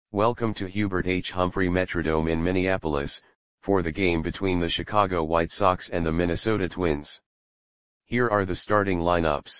Welcome to Hubert H. Humphrey Metrodome in Minneapolis, for the game between the Chicago White Sox and the Minnesota Twins. Here are the starting lineups.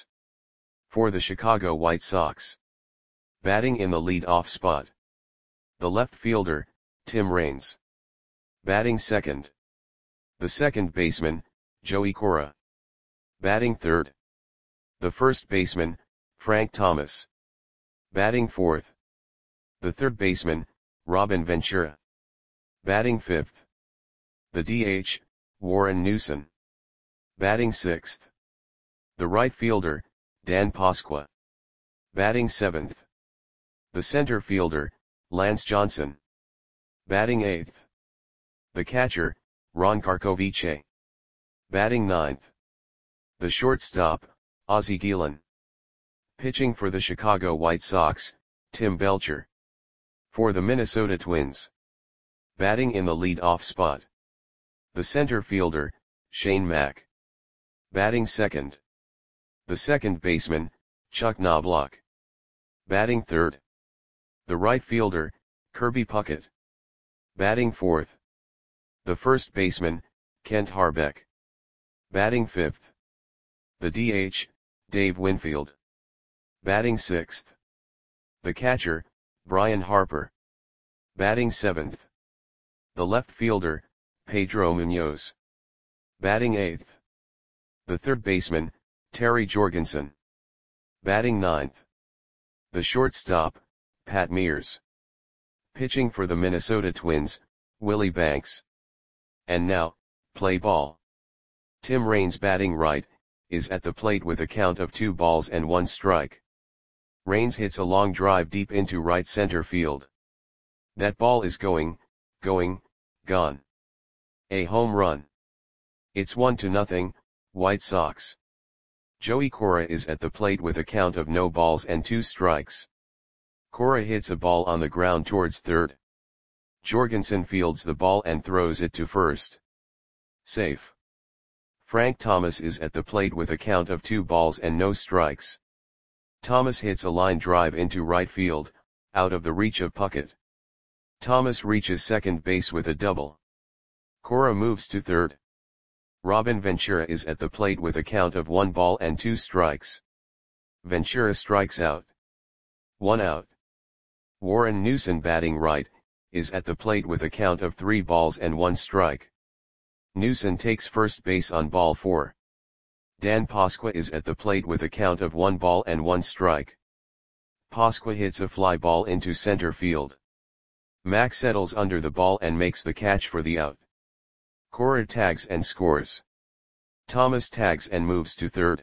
For the Chicago White Sox. Batting in the lead-off spot. The left fielder, Tim Raines. Batting second. The second baseman, Joey Cora. Batting third. The first baseman, Frank Thomas. Batting fourth. The third baseman, Robin Ventura. Batting fifth. The DH, Warren Newson. Batting sixth. The right fielder, Dan Pasqua. Batting seventh. The center fielder, Lance Johnson. Batting eighth. The catcher, Ron Karkovice. Batting ninth. The shortstop, Ozzie Guillen. Pitching for the Chicago White Sox, Tim Belcher. For the Minnesota Twins. Batting in the lead-off spot. The center fielder, Shane Mack. Batting second. The second baseman, Chuck Knobloch. Batting third. The right fielder, Kirby Puckett. Batting fourth. The first baseman, Kent Harbeck. Batting fifth. The DH, Dave Winfield. Batting sixth. The catcher, Brian Harper. Batting seventh. The left fielder, Pedro Munoz. Batting eighth. The third baseman, Terry Jorgensen. Batting ninth. The shortstop, Pat Mears. Pitching for the Minnesota Twins, Willie Banks. And now, play ball. Tim Raines batting right, is at the plate with a count of 2 balls and 1 strike. Raines hits a long drive deep into right center field. That ball is gone. A home run. It's 1-0, White Sox. Joey Cora is at the plate with a count of no balls and 2 strikes. Cora hits a ball on the ground towards third. Jorgensen fields the ball and throws it to first. Safe. Frank Thomas is at the plate with a count of 2 balls and no strikes. Thomas hits a line drive into right field, out of the reach of Puckett. Thomas reaches second base with a double. Cora moves to third. Robin Ventura is at the plate with a count of 1 ball and 2 strikes. Ventura strikes out. 1 out. Warren Newson batting right, is at the plate with a count of 3 balls and 1 strike. Newson takes first base on ball 4. Dan Pasqua is at the plate with a count of 1 ball and 1 strike. Pasqua hits a fly ball into center field. Mack settles under the ball and makes the catch for the out. Cora tags and scores. Thomas tags and moves to third.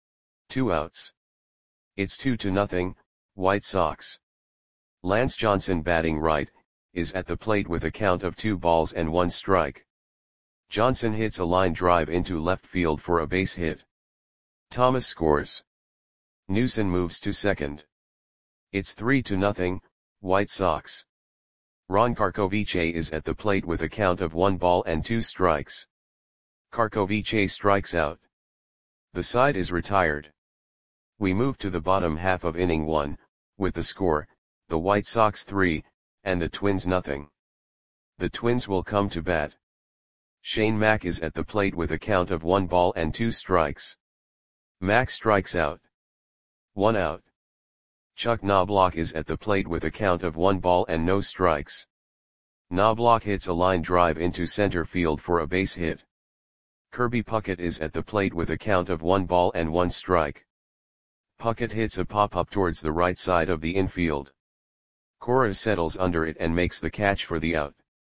2 outs. It's 2-0, White Sox. Lance Johnson batting right, is at the plate with a count of 2 balls and 1 strike. Johnson hits a line drive into left field for a base hit. Thomas scores. Newson moves to second. It's 3-0, White Sox. Ron Karkovice is at the plate with a count of 1 ball and 2 strikes. Karkovice strikes out. The side is retired. We move to the bottom half of inning 1, with the score, the White Sox 3, and the Twins nothing. The Twins will come to bat. Shane Mack is at the plate with a count of 1 ball and 2 strikes. Mack strikes out. 1 out. Chuck Knobloch is at the plate with a count of 1 ball and no strikes. Knobloch hits a line drive into center field for a base hit. Kirby Puckett is at the plate with a count of 1 ball and 1 strike. Puckett hits a pop-up towards the right side of the infield. Cora settles under it and makes the catch for the out.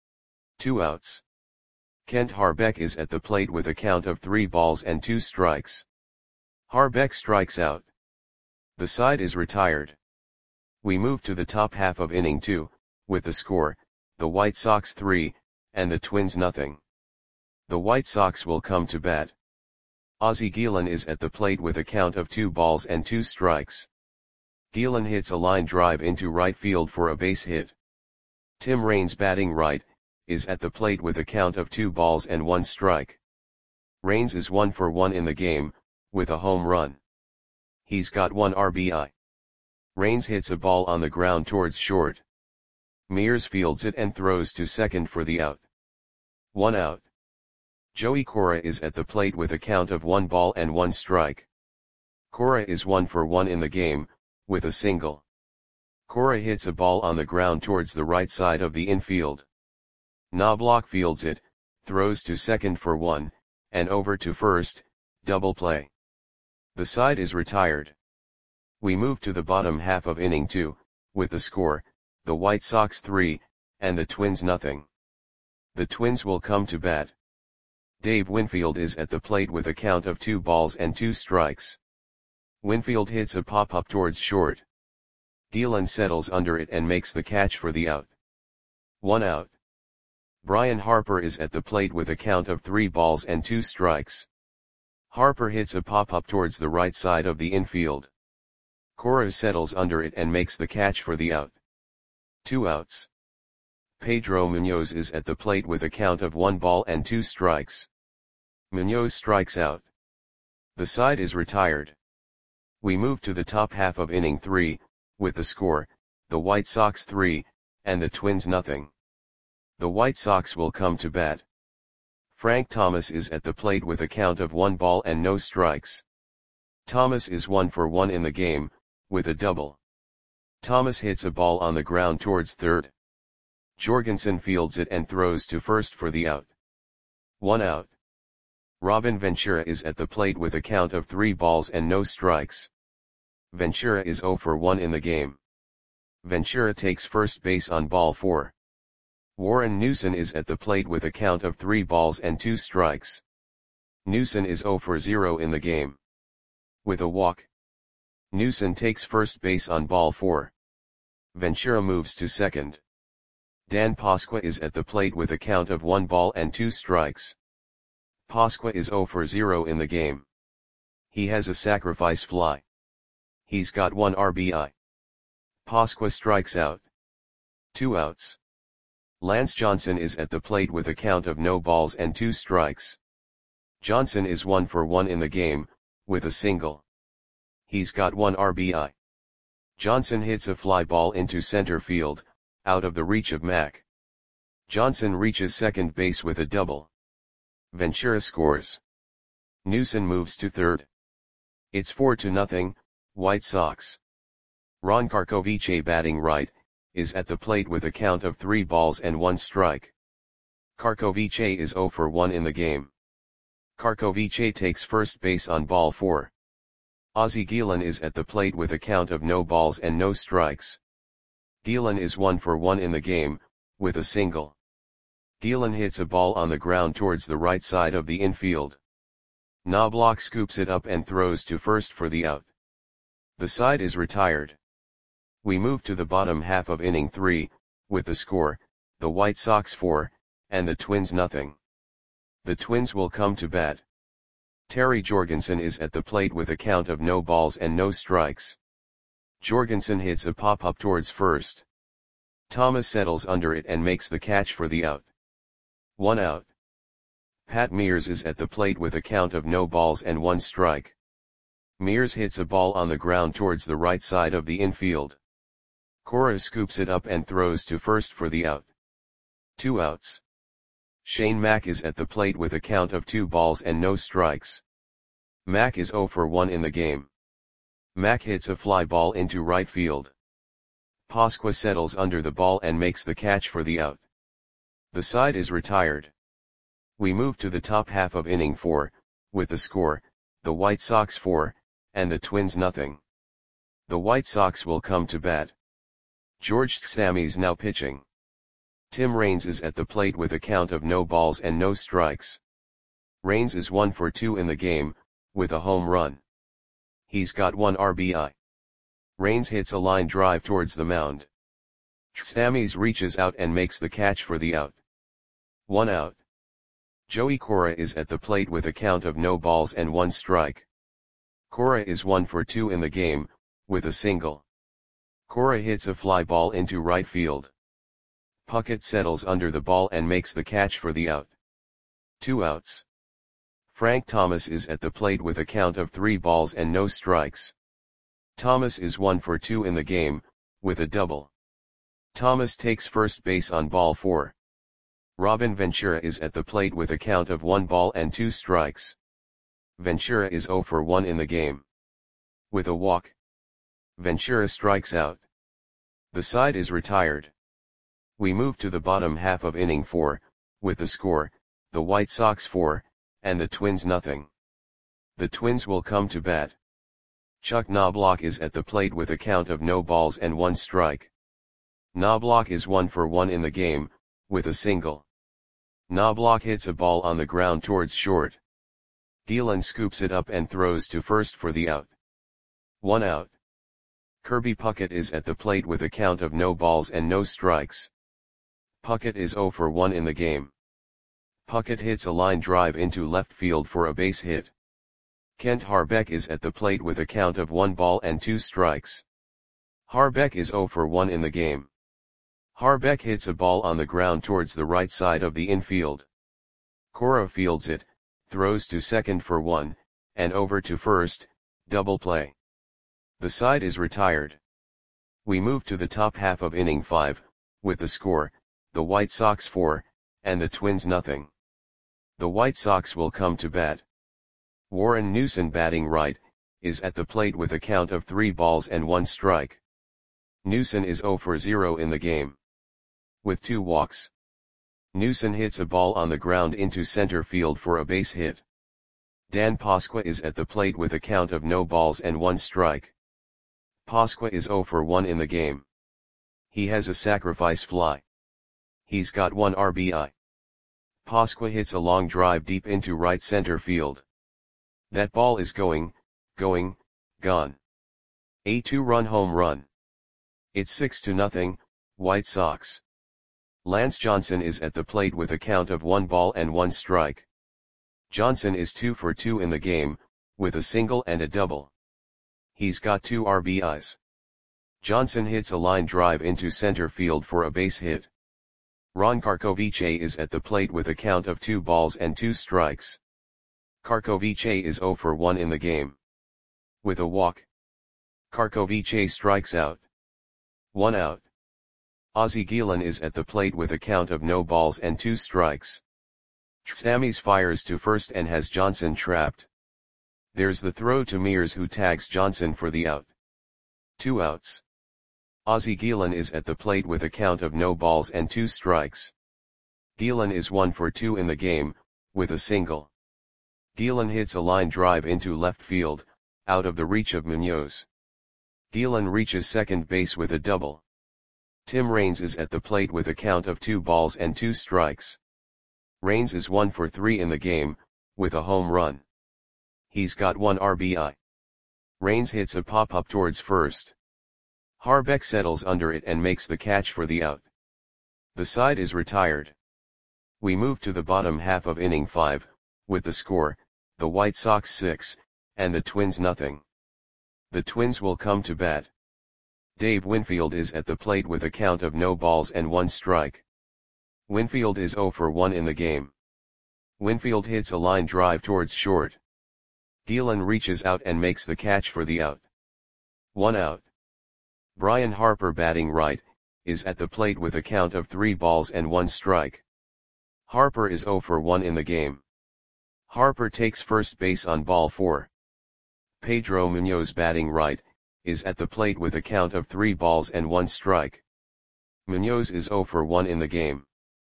2 outs. Kent Harbeck is at the plate with a count of 3 balls and 2 strikes. Harbeck strikes out. The side is retired. We move to the top half of inning 2, with the score, the White Sox 3, and the Twins nothing. The White Sox will come to bat. Ozzie Guillen is at the plate with a count of 2 balls and 2 strikes. Guillen hits a line drive into right field for a base hit. Tim Raines batting right, is at the plate with a count of 2 balls and 1 strike. Raines is 1 for 1 in the game, with a home run. He's got 1 RBI. Raines hits a ball on the ground towards short. Mears fields it and throws to second for the out. 1 out. Joey Cora is at the plate with a count of 1 ball and 1 strike. Cora is 1 for 1 in the game, with a single. Cora hits a ball on the ground towards the right side of the infield. Knobloch fields it, throws to second for 1, and over to first, double play. The side is retired. We move to the bottom half of inning 2, with the score, the White Sox 3, and the Twins nothing. The Twins will come to bat. Dave Winfield is at the plate with a count of 2 balls and 2 strikes. Winfield hits a pop-up towards short. Gielan settles under it and makes the catch for the out. 1 out. Brian Harper is at the plate with a count of 3 balls and 2 strikes. Harper hits a pop-up towards the right side of the infield. Cora settles under it and makes the catch for the out. 2 outs. Pedro Munoz is at the plate with a count of 1 ball and 2 strikes. Munoz strikes out. The side is retired. We move to the top half of inning 3, with the score, the White Sox 3, and the Twins nothing. The White Sox will come to bat. Frank Thomas is at the plate with a count of 1 ball and no strikes. Thomas is 1 for 1 in the game, with a double. Thomas hits a ball on the ground towards third. Jorgensen fields it and throws to first for the out. 1 out. Robin Ventura is at the plate with a count of 3 balls and no strikes. Ventura is 0 for 1 in the game. Ventura takes first base on ball 4. Warren Newson is at the plate with a count of 3 balls and 2 strikes. Newson is 0 for 0 in the game. With a walk, Newson takes first base on ball 4. Ventura moves to second. Dan Pasqua is at the plate with a count of 1 ball and 2 strikes. Pasqua is 0 for 0 in the game. He has a sacrifice fly. He's got 1 RBI. Pasqua strikes out. 2 outs. Lance Johnson is at the plate with a count of no balls and 2 strikes. Johnson is 1 for 1 in the game, with a single. He's got 1 RBI. Johnson hits a fly ball into center field, out of the reach of Mack. Johnson reaches second base with a double. Ventura scores. Newson moves to third. It's 4-0, White Sox. Ron Karkovice batting right, is at the plate with a count of 3 balls and 1 strike. Karkovice is 0 for 1 in the game. Karkovice takes first base on ball 4. Ozzie Gielan is at the plate with a count of no balls and no strikes. Gielan is 1 for 1 in the game, with a single. Gielan hits a ball on the ground towards the right side of the infield. Knobloch scoops it up and throws to first for the out. The side is retired. We move to the bottom half of inning 3, with the score, the White Sox 4, and the Twins nothing. The Twins will come to bat. Terry Jorgensen is at the plate with a count of no balls and no strikes. Jorgensen hits a pop-up towards first. Thomas settles under it and makes the catch for the out. 1 out. Pat Mears is at the plate with a count of no balls and 1 strike. Mears hits a ball on the ground towards the right side of the infield. Cora scoops it up and throws to first for the out. 2 outs. Shane Mack is at the plate with a count of 2 balls and no strikes. Mack is 0 for 1 in the game. Mack hits a fly ball into right field. Pasqua settles under the ball and makes the catch for the out. The side is retired. We move to the top half of inning 4, with the score, the White Sox 4, and the Twins nothing. The White Sox will come to bat. George Stamey's now pitching. Tim Raines is at the plate with a count of no balls and no strikes. Raines is 1 for 2 in the game, with a home run. He's got 1 RBI. Raines hits a line drive towards the mound. Stamey's reaches out and makes the catch for the out. 1 out. Joey Cora is at the plate with a count of no balls and 1 strike. Cora is 1 for 2 in the game, with a single. Cora hits a fly ball into right field. Puckett settles under the ball and makes the catch for the out. 2 outs. Frank Thomas is at the plate with a count of 3 balls and no strikes. Thomas is 1 for 2 in the game, with a double. Thomas takes first base on ball 4. Robin Ventura is at the plate with a count of 1 ball and 2 strikes. Ventura is 0 for 1 in the game. With a walk, Ventura strikes out. The side is retired. We move to the bottom half of inning 4, with the score, the White Sox 4, and the Twins nothing. The Twins will come to bat. Chuck Knobloch is at the plate with a count of no balls and 1 strike. Knobloch is 1 for 1 in the game, with a single. Knobloch hits a ball on the ground towards short. Gielan scoops it up and throws to first for the out. 1 out. Kirby Puckett is at the plate with a count of no balls and no strikes. Puckett is 0 for 1 in the game. Puckett hits a line drive into left field for a base hit. Kent Harbeck is at the plate with a count of 1 ball and 2 strikes. Harbeck is 0 for 1 in the game. Harbeck hits a ball on the ground towards the right side of the infield. Cora fields it, throws to second for 1, and over to first, double play. The side is retired. We move to the top half of inning 5, with the score, the White Sox 4, and the Twins nothing. The White Sox will come to bat. Warren Newson, batting right, is at the plate with a count of 3 balls and 1 strike. Newson is 0 for 0 in the game. With 2 walks, Newson hits a ball on the ground into center field for a base hit. Dan Pasqua is at the plate with a count of no balls and 1 strike. Pasqua is 0 for 1 in the game. He has a sacrifice fly. He's got 1 RBI. Pasqua hits a long drive deep into right center field. That ball is gone. A 2-run home run. It's 6-0, White Sox. Lance Johnson is at the plate with a count of 1 ball and 1 strike. Johnson is 2 for 2 in the game, with a single and a double. He's got 2 RBIs. Johnson hits a line drive into center field for a base hit. Ron Karkovice is at the plate with a count of 2 balls and 2 strikes. Karkovice is 0 for 1 in the game. With a walk, Karkovice strikes out. 1 out. Ozzie Gielan is at the plate with a count of no balls and 2 strikes. Sammies fires to first and has Johnson trapped. There's the throw to Mears, who tags Johnson for the out. 2 outs. Ozzie Gielan is at the plate with a count of no balls and 2 strikes. Gielan is 1 for 2 in the game, with a single. Gielan hits a line drive into left field, out of the reach of Munoz. Gielan reaches second base with a double. Tim Raines is at the plate with a count of 2 balls and 2 strikes. Raines is 1 for 3 in the game, with a home run. He's got 1 RBI. Raines hits a pop-up towards first. Harbeck settles under it and makes the catch for the out. The side is retired. We move to the bottom half of inning 5, with the score, the White Sox 6, and the Twins nothing. The Twins will come to bat. Dave Winfield is at the plate with a count of no balls and 1 strike. Winfield is 0 for 1 in the game. Winfield hits a line drive towards short. Gielan reaches out and makes the catch for the out. 1 out. Brian Harper, batting right, is at the plate with a count of 3 balls and 1 strike. Harper is 0 for 1 in the game. Harper takes first base on ball 4. Pedro Munoz, batting right, is at the plate with a count of 3 balls and 1 strike. Munoz is 0 for 1 in the game.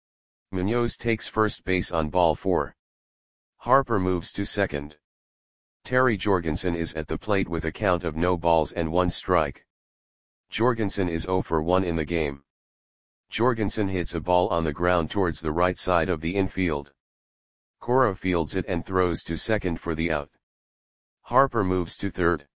Munoz takes first base on ball 4. Harper moves to second. Terry Jorgensen is at the plate with a count of no balls and 1 strike. Jorgensen is 0 for 1 in the game. Jorgensen hits a ball on the ground towards the right side of the infield. Cora fields it and throws to second for the out. Harper moves to third.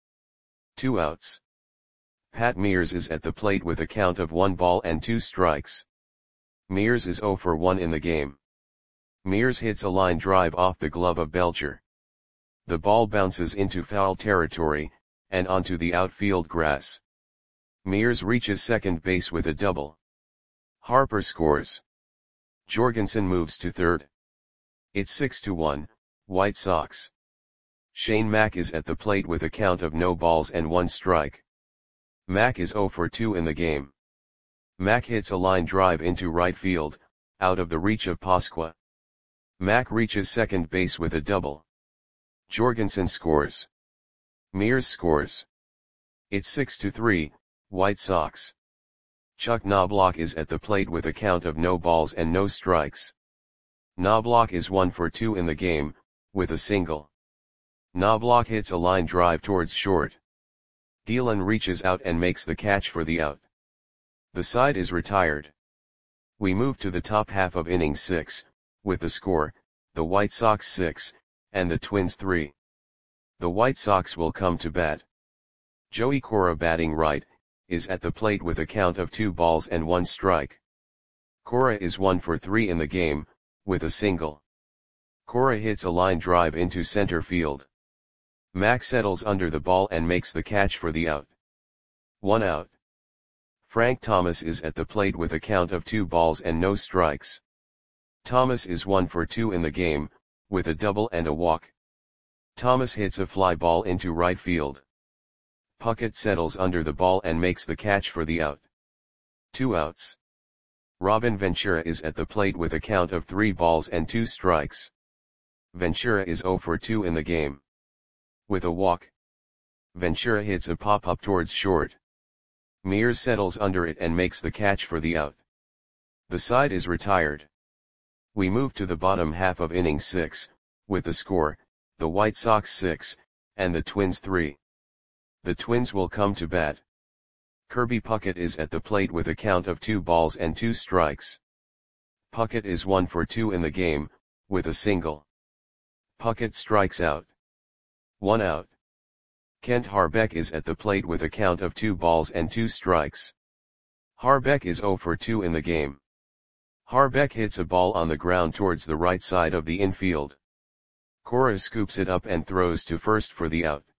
2 outs. Pat Mears is at the plate with a count of 1 ball and 2 strikes. Mears is 0 for 1 in the game. Mears hits a line drive off the glove of Belcher. The ball bounces into foul territory, and onto the outfield grass. Mears reaches second base with a double. Harper scores. Jorgensen moves to third. It's 6-1, White Sox. Shane Mack is at the plate with a count of no balls and 1 strike. Mack is 0 for 2 in the game. Mack hits a line drive into right field, out of the reach of Pasqua. Mack reaches second base with a double. Jorgensen scores. Mears scores. It's 6-3, White Sox. Chuck Knobloch is at the plate with a count of no balls and no strikes. Knobloch is 1 for 2 in the game, with a single. Knobloch hits a line drive towards short. Gielan reaches out and makes the catch for the out. The side is retired. We move to the top half of inning 6, with the score, the White Sox 6, and the Twins 3. The White Sox will come to bat. Joey Cora, batting right, is at the plate with a count of 2 balls and 1 strike. Cora is 1 for 3 in the game, with a single. Cora hits a line drive into center field. Mack settles under the ball and makes the catch for the out. 1 out. Frank Thomas is at the plate with a count of 2 balls and no strikes. Thomas is 1 for 2 in the game, with a double and a walk. Thomas hits a fly ball into right field. Puckett settles under the ball and makes the catch for the out. 2 outs. Robin Ventura is at the plate with a count of 3 balls and 2 strikes. Ventura is 0 for 2 in the game. With a walk. Ventura hits a pop-up towards short. Mears settles under it and makes the catch for the out. The side is retired. We move to the bottom half of inning 6, with the score, the White Sox 6, and the Twins 3. The Twins will come to bat. Kirby Puckett is at the plate with a count of 2 balls and 2 strikes. Puckett is 1 for 2 in the game, with a single. Puckett strikes out. 1 out. Kent Harbeck is at the plate with a count of 2 balls and 2 strikes. Harbeck is 0 for 2 in the game. Harbeck hits a ball on the ground towards the right side of the infield. Cora scoops it up and throws to first for the out.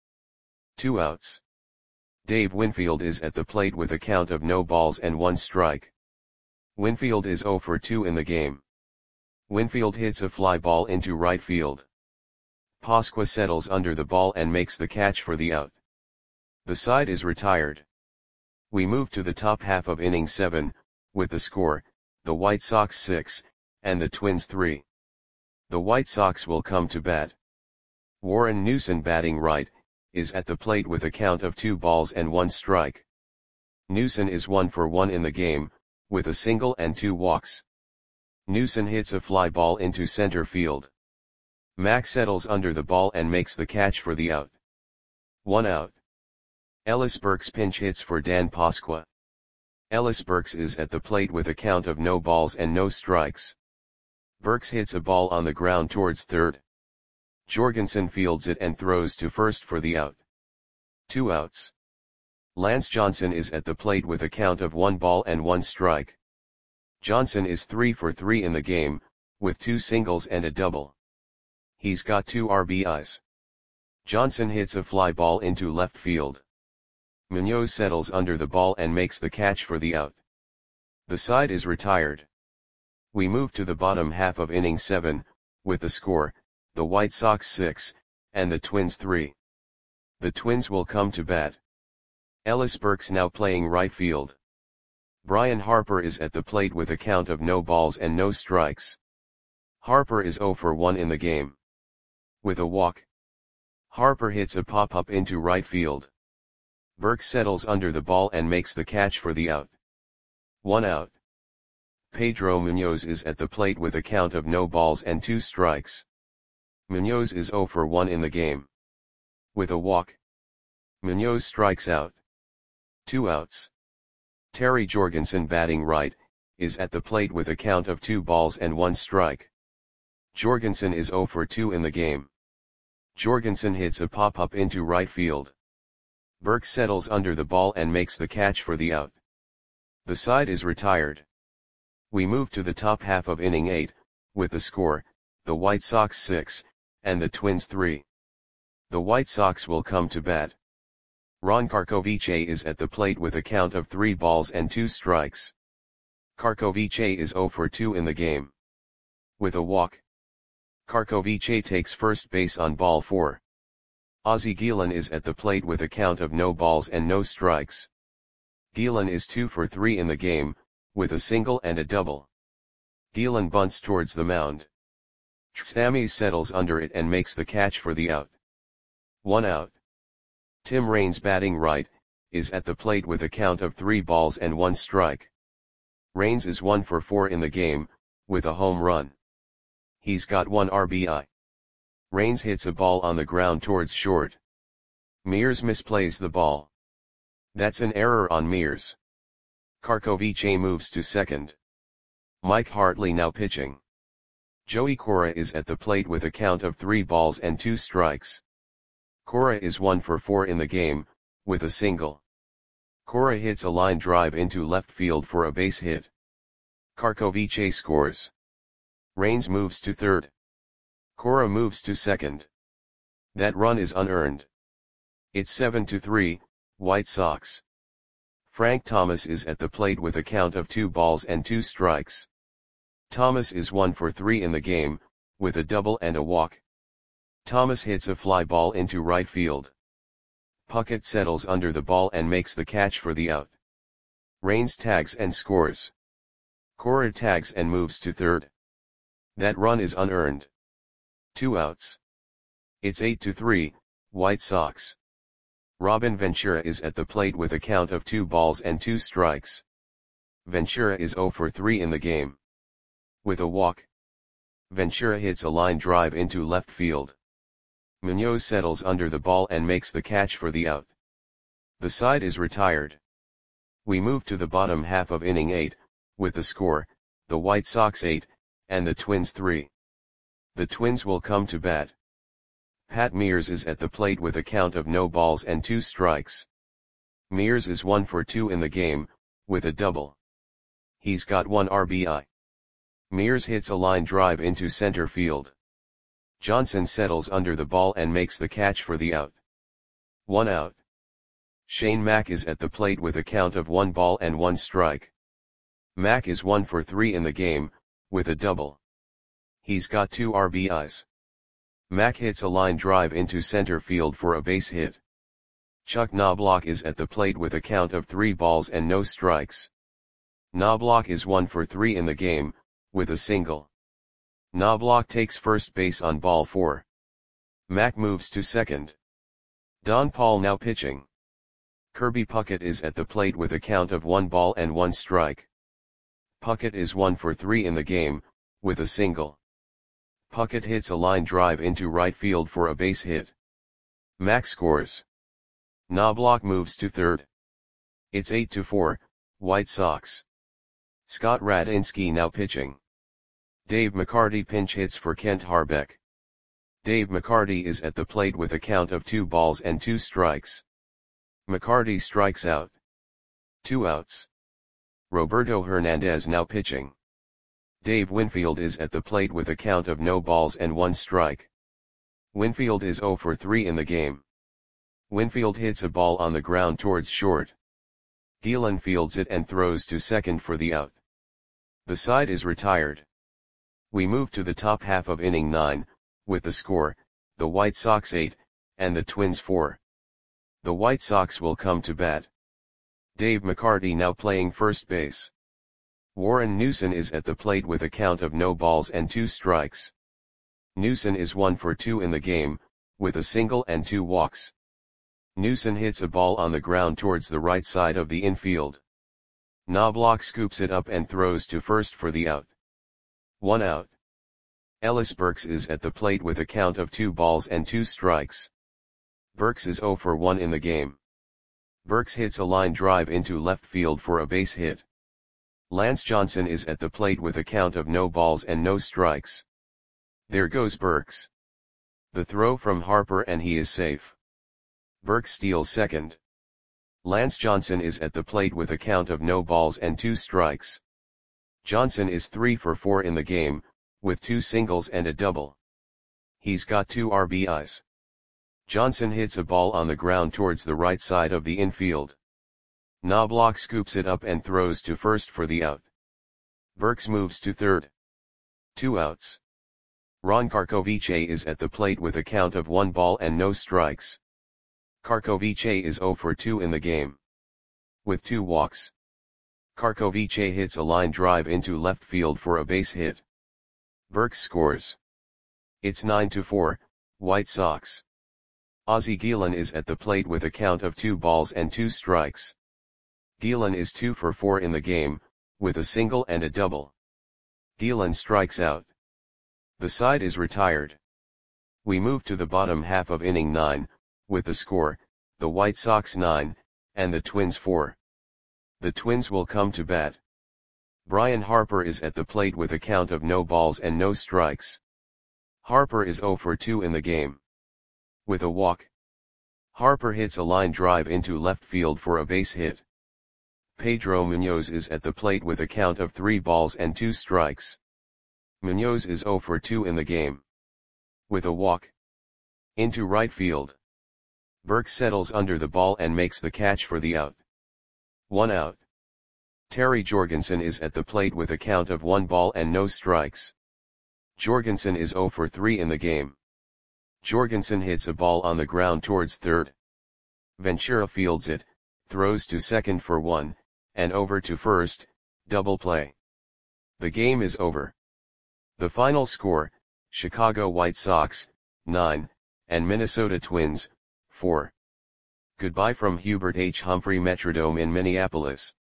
2 outs. Dave Winfield is at the plate with a count of no balls and 1 strike. Winfield is 0 for 2 in the game. Winfield hits a fly ball into right field. Pasqua settles under the ball and makes the catch for the out. The side is retired. We move to the top half of inning 7, with the score, the White Sox 6, and the Twins 3. The White Sox will come to bat. Warren Newson, batting right, is at the plate with a count of 2 balls and 1 strike. Newson is 1 for 1 in the game, with a single and 2 walks. Newson hits a fly ball into center field. Mack settles under the ball and makes the catch for the out. 1 out. Ellis Burks pinch hits for Dan Pasqua. Ellis Burks is at the plate with a count of no balls and no strikes. Burks hits a ball on the ground towards third. Jorgensen fields it and throws to first for the out. 2 outs. Lance Johnson is at the plate with a count of 1 ball and 1 strike. Johnson is 3 for 3 in the game, with 2 singles and a double. He's got 2 RBIs. Johnson hits a fly ball into left field. Munoz settles under the ball and makes the catch for the out. The side is retired. We move to the bottom half of inning 7, with the score, the White Sox 6, and the Twins 3. The Twins will come to bat. Ellis Burks now playing right field. Brian Harper is at the plate with a count of no balls and no strikes. Harper is 0 for 1 in the game. With a walk. Harper hits a pop-up into right field. Burks settles under the ball and makes the catch for the out. 1 out. Pedro Munoz is at the plate with a count of no balls and 2 strikes. Munoz is 0 for 1 in the game. With a walk. Munoz strikes out. 2 outs. Terry Jorgensen, batting right, is at the plate with a count of 2 balls and 1 strike. Jorgensen is 0 for 2 in the game. Jorgensen hits a pop-up into right field. Burks settles under the ball and makes the catch for the out. The side is retired. We move to the top half of inning 8, with the score, the White Sox 6, and the Twins 3. The White Sox will come to bat. Ron Karkovice is at the plate with a count of 3 balls and 2 strikes. Karkovice is 0 for 2 in the game. With a walk. Karkovice takes first base on ball 4. Ozzie Gielan is at the plate with a count of no balls and no strikes. Gielan is 2 for 3 in the game, with a single and a double. Gielan bunts towards the mound. Stammes settles under it and makes the catch for the out. 1 out. Tim Raines, batting right, is at the plate with a count of 3 balls and 1 strike. Raines is 1 for 4 in the game, with a home run. He's got 1 RBI. Raines hits a ball on the ground towards short. Mears misplays the ball. That's an error on Mears. Karkovice moves to second. Mike Hartley now pitching. Joey Cora is at the plate with a count of 3 balls and 2 strikes. Cora is 1 for 4 in the game, with a single. Cora hits a line drive into left field for a base hit. Karkovice scores. Raines moves to third. Cora moves to second. That run is unearned. It's 7-3, White Sox. Frank Thomas is at the plate with a count of 2 balls and 2 strikes. Thomas is 1 for 3 in the game, with a double and a walk. Thomas hits a fly ball into right field. Puckett settles under the ball and makes the catch for the out. Raines tags and scores. Cora tags and moves to third. That run is unearned. 2 outs. It's 8-3, White Sox. Robin Ventura is at the plate with a count of 2 balls and 2 strikes. Ventura is 0 for 3 in the game. With a walk. Ventura hits a line drive into left field. Munoz settles under the ball and makes the catch for the out. The side is retired. We move to the bottom half of inning 8, with the score, the White Sox 8, and the Twins 3. The Twins will come to bat. Pat Mears is at the plate with a count of no balls and 2 strikes. Mears is 1 for 2 in the game, with a double. He's got 1 RBI. Mears hits a line drive into center field. Johnson settles under the ball and makes the catch for the out. 1 out. Shane Mack is at the plate with a count of 1 ball and 1 strike. Mack is 1 for 3 in the game, with a double. He's got 2 RBIs. Mack hits a line drive into center field for a base hit. Chuck Knobloch is at the plate with a count of 3 balls and no strikes. Knobloch is 1 for 3 in the game, with a single. Knobloch takes first base on ball 4. Mack moves to second. Don Paul now pitching. Kirby Puckett is at the plate with a count of 1 ball and 1 strike. Puckett is 1 for 3 in the game, with a single. Puckett hits a line drive into right field for a base hit. Mack scores. Knobloch moves to third. It's 8-4, White Sox. Scott Radinsky now pitching. Dave McCarty pinch hits for Kent Harbeck. Dave McCarty is at the plate with a count of 2 balls and 2 strikes. McCarty strikes out. 2 outs. Roberto Hernandez now pitching. Dave Winfield is at the plate with a count of no balls and 1 strike. Winfield is 0 for 3 in the game. Winfield hits a ball on the ground towards short. Gielan fields it and throws to second for the out. The side is retired. We move to the top half of inning 9, with the score, the White Sox 8, and the Twins 4. The White Sox will come to bat. Dave McCarty now playing first base. Warren Newson is at the plate with a count of no balls and 2 strikes. Newson is 1 for 2 in the game, with a single and 2 walks. Newson hits a ball on the ground towards the right side of the infield. Knobloch scoops it up and throws to first for the out. 1 out. Ellis Burks is at the plate with a count of 2 balls and 2 strikes. Burks is 0 for 1 in the game. Burks hits a line drive into left field for a base hit. Lance Johnson is at the plate with a count of no balls and no strikes. There goes Burks. The throw from Harper and he is safe. Burks steals second. Lance Johnson is at the plate with a count of no balls and 2 strikes. Johnson is 3 for 4 in the game, with 2 singles and a double. He's got 2 RBIs. Johnson hits a ball on the ground towards the right side of the infield. Knobloch scoops it up and throws to first for the out. Burks moves to third. 2 outs. Ron Karkovice is at the plate with a count of 1 ball and no strikes. Karkovice is 0 for 2 in the game. With 2 walks. Karkovice hits a line drive into left field for a base hit. Burks scores. It's 9-4, White Sox. Ozzie Guillen is at the plate with a count of 2 balls and 2 strikes. Guillen is 2 for 4 in the game, with a single and a double. Guillen strikes out. The side is retired. We move to the bottom half of inning 9, with the score, the White Sox 9, and the Twins 4. The Twins will come to bat. Brian Harper is at the plate with a count of no balls and no strikes. Harper is 0 for 2 in the game. With a walk. Harper hits a line drive into left field for a base hit. Pedro Munoz is at the plate with a count of 3 balls and 2 strikes. Munoz is 0 for 2 in the game. With a walk. Into right field. Burks settles under the ball and makes the catch for the out. 1 out. Terry Jorgensen is at the plate with a count of 1 ball and no strikes. Jorgensen is 0 for 3 in the game. Jorgensen hits a ball on the ground towards third. Ventura fields it, throws to second for 1, and over to first, double play. The game is over. The final score, Chicago White Sox, 9, and Minnesota Twins, 4. Goodbye from Hubert H. Humphrey Metrodome in Minneapolis.